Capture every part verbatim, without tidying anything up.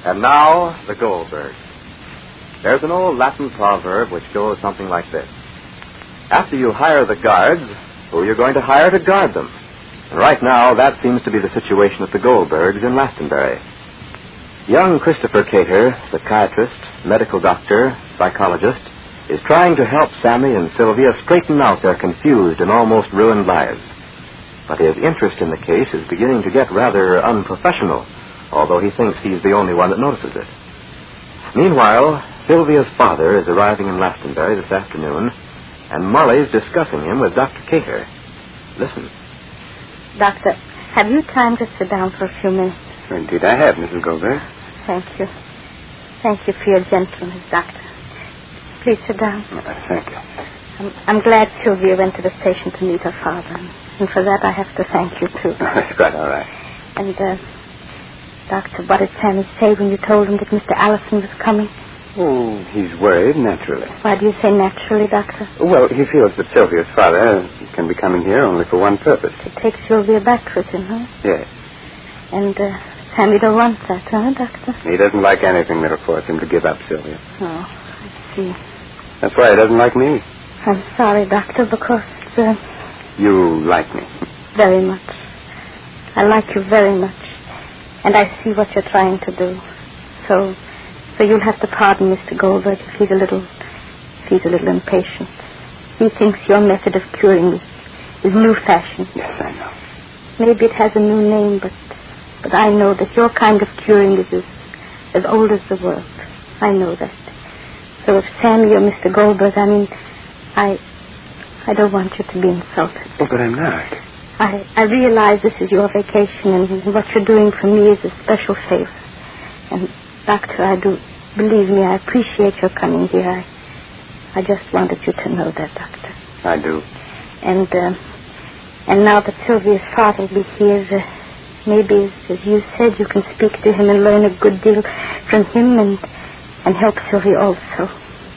And now, the Goldbergs. There's an old Latin proverb which goes something like this. After you hire the guards, who are you going to hire to guard them? And right now, that seems to be the situation at the Goldbergs in Glastonbury. Young Christopher Cater, psychiatrist, medical doctor, psychologist, is trying to help Sammy and Sylvia straighten out their confused and almost ruined lives. But his interest in the case is beginning to get rather unprofessional, although he thinks he's the only one that notices it. Meanwhile, Sylvia's father is arriving in Glastonbury this afternoon, and Molly's discussing him with Doctor Cater. Listen. Doctor, have you time to sit down for a few minutes? Indeed I have, Missus Goldberg. Thank you. Thank you for your gentleness, Doctor. Please sit down. Uh, thank you. I'm, I'm glad Sylvia went to the station to meet her father, and for that I have to thank you, too. That's quite all right. And, uh, Doctor, what did Sammy say when you told him that Mister Allison was coming? Oh, he's worried, naturally. Why do you say naturally, Doctor? Well, he feels that Sylvia's father can be coming here only for one purpose. To take Sylvia back with him, huh? Yes. And, uh, Sammy don't want that, huh, Doctor? He doesn't like anything that'll force him to give up Sylvia. Oh, I see. That's why he doesn't like me. I'm sorry, Doctor, because, uh... You like me? Very much. I like you very much. And I see what you're trying to do. So... So you'll have to pardon Mister Goldberg if he's a little, if he's a little impatient. He thinks your method of curing is, is new-fashioned. Yes, I know. Maybe it has a new name, but, but I know that your kind of curing is as, as old as the world. I know that. So if Sammy or Mister Goldberg, I mean, I, I don't want you to be insulted. Oh, but I'm not. I, I realize this is your vacation, and what you're doing for me is a special favor. And Doctor, I do, believe me, I appreciate your coming here. I, I just wanted you to know that, Doctor. I do. And, uh, and now that Sylvia's father will be here, uh, maybe, as, as you said, you can speak to him and learn a good deal from him and, and help Sylvia also.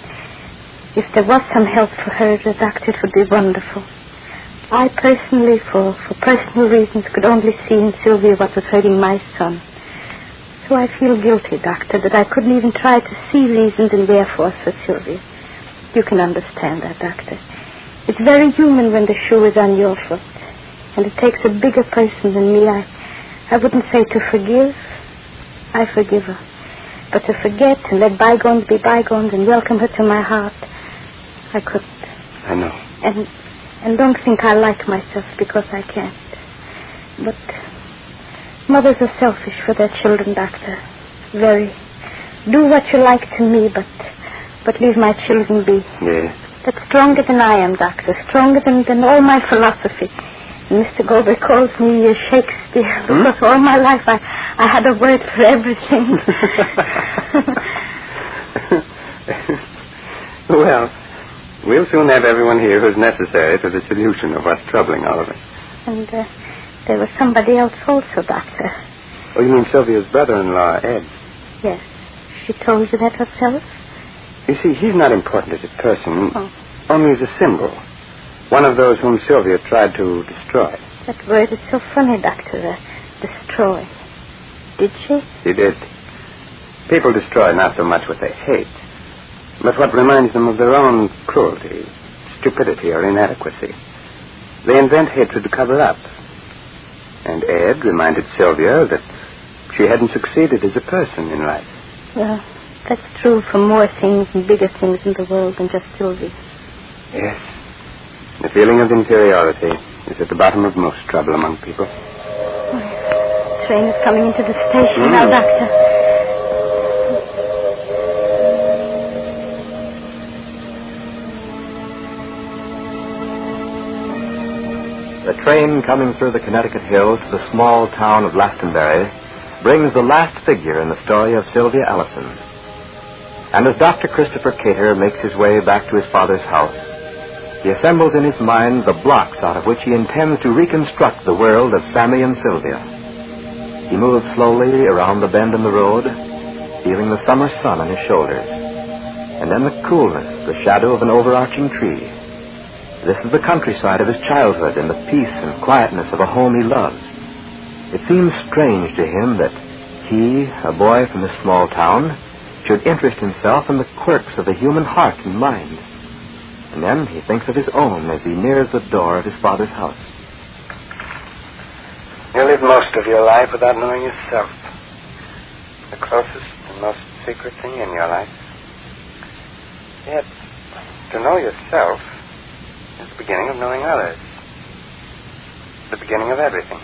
If there was some help for her, uh, Doctor, it would be wonderful. I personally, for, for personal reasons, could only see in Sylvia what was hurting my son. So I feel guilty, Doctor, that I couldn't even try to see reasons and wherefores for Sylvia. You can understand that, Doctor. It's very human when the shoe is on your foot. And it takes a bigger person than me. I, I wouldn't say to forgive. I forgive her. But to forget and let bygones be bygones and welcome her to my heart, I couldn't. I know. And, and don't think I like myself because I can't. But... mothers are selfish for their children, Doctor. Very. Do what you like to me, but but leave my children be. Yes. That's stronger than I am, Doctor. Stronger than, than all my philosophy. And Mister Goldberg calls me uh, Shakespeare. Hmm? Because all my life I, I had a word for everything. Well, we'll soon have everyone here who's necessary to the solution of what's troubling all of us. And, uh... there was somebody else also, Doctor. Oh, you mean Sylvia's brother-in-law, Ed? Yes. She told you that herself? You see, he's not important as a person, oh. only as a symbol. One of those whom Sylvia tried to destroy. That word is so funny, Doctor. Uh, destroy. Did she? She did. People destroy not so much what they hate, but what reminds them of their own cruelty, stupidity, or inadequacy. They invent hatred to cover up. And Ed reminded Sylvia that she hadn't succeeded as a person in life. Well, that's true for more things and bigger things in the world than just Sylvia. Yes. The feeling of inferiority is at the bottom of most trouble among people. Oh, the train is coming into the station mm. now, Doctor. The train coming through the Connecticut hills to the small town of Glastonbury brings the last figure in the story of Sylvia Allison. And as Doctor Christopher Cater makes his way back to his father's house, he assembles in his mind the blocks out of which he intends to reconstruct the world of Sammy and Sylvia. He moves slowly around the bend in the road, feeling the summer sun on his shoulders, and then the coolness, the shadow of an overarching tree. This is the countryside of his childhood and the peace and quietness of a home he loves. It seems strange to him that he, a boy from this small town, should interest himself in the quirks of the human heart and mind. And then he thinks of his own as he nears the door of his father's house. You live most of your life without knowing yourself. The closest and most secret thing in your life. Yet, to know yourself is the beginning of knowing others. The beginning of everything.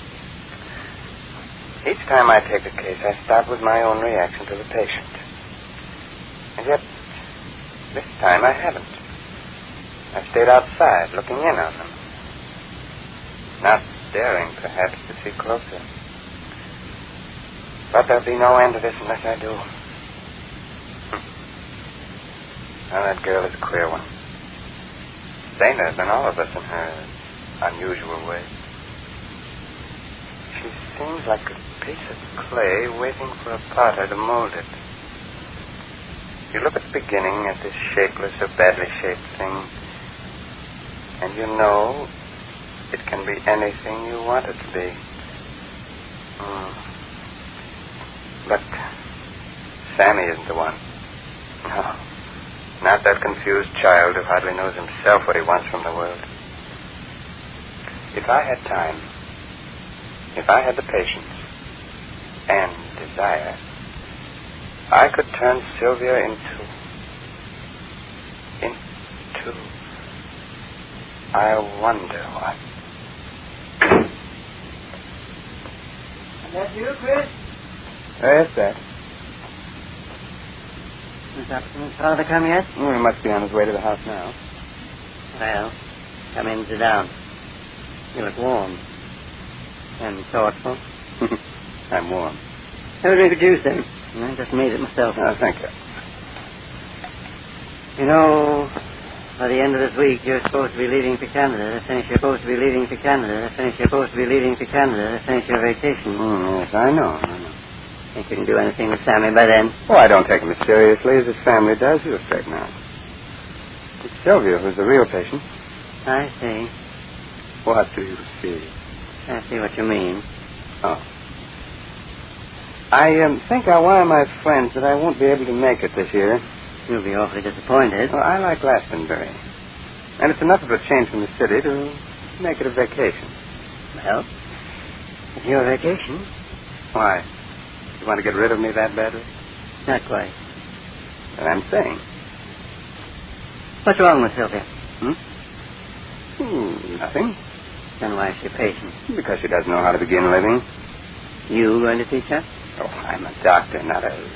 Each time I take a case, I start with my own reaction to the patient. And yet, this time I haven't. I've stayed outside, looking in on them. Not daring, perhaps, to see closer. But there'll be no end to this unless I do. Now, that girl is a queer one. Saner than all of us in her unusual way. She seems like a piece of clay waiting for a potter to mold it. You look at the beginning at this shapeless or badly shaped thing, and you know it can be anything you want it to be. Mm. But Sammy isn't the one. No. Not that confused child who hardly knows himself what he wants from the world. If I had time, if I had the patience and desire, I could turn Sylvia into... into... I wonder what. And that's you, Chris? Yes, sir. Is Doctor's father come yet? Oh, he must be on his way to the house now. Well, come in and sit down. You look warm. And thoughtful. I'm warm. Have a drink of juice, then. I just made it myself. Oh, thank you. You know, by the end of this week, you're supposed to be leaving for Canada. To finish, you're supposed to be leaving for Canada. To finish, you're supposed to be leaving for Canada. To finish your vacation. Mm, yes, I know, I know. Think you can do anything with Sammy by then? Oh, I don't take him as seriously as his family does. He'll straighten out. It's Sylvia who's the real patient. I see. What do you see? I see what you mean. Oh. I um, think I'll wire my friends that I won't be able to make it this year. You'll be awfully disappointed. Well, I like Glastonbury. And it's enough of a change from the city to make it a vacation. Well, it's your vacation. Why? You want to get rid of me that badly? Not quite. And I'm saying. What's wrong with Sylvia? Hmm? Hmm, nothing. Then why is she patient? Because she doesn't know how to begin living. You going to teach her? Oh, I'm a doctor, not a...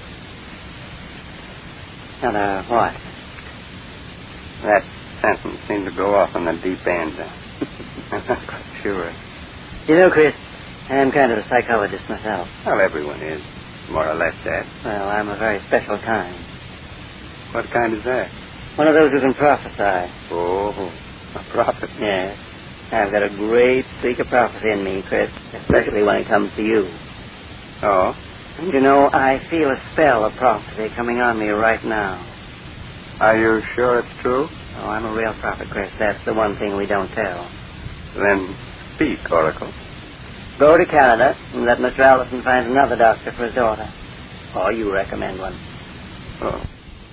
Not a what? That sentence seemed to go off on the deep end. I'm not quite sure. You know, Chris, I'm kind of a psychologist myself. Well, everyone is, more or less, Dad. Well, I'm a very special kind. What kind is that? One of those who can prophesy. Oh, a prophet. Yes. I've got a great streak of prophecy in me, Chris, especially when it comes to you. Oh? And you know, I feel a spell of prophecy coming on me right now. Are you sure it's true? Oh, I'm a real prophet, Chris. That's the one thing we don't tell. Then speak, Oracle. Go to Canada and let Mister Allison find another doctor for his daughter. Or you recommend one. Oh.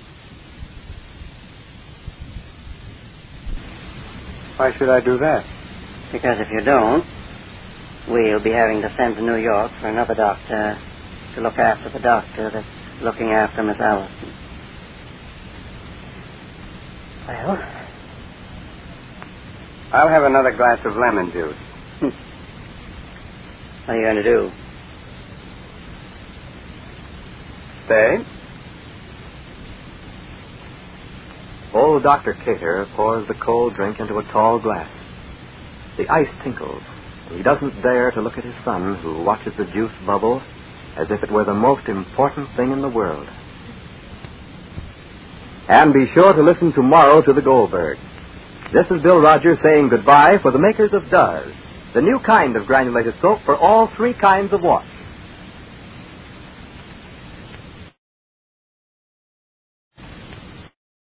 Why should I do that? Because if you don't, we'll be having to send to New York for another doctor to look after the doctor that's looking after Miss Allison. Well? I'll have another glass of lemon juice. What are you going to do? Stay? Old Doctor Cater pours the cold drink into a tall glass. The ice tinkles, and he doesn't dare to look at his son, who watches the juice bubble as if it were the most important thing in the world. And be sure to listen tomorrow to the Goldberg. This is Bill Rogers saying goodbye for the makers of Duz, the new kind of granulated soap for all three kinds of wash.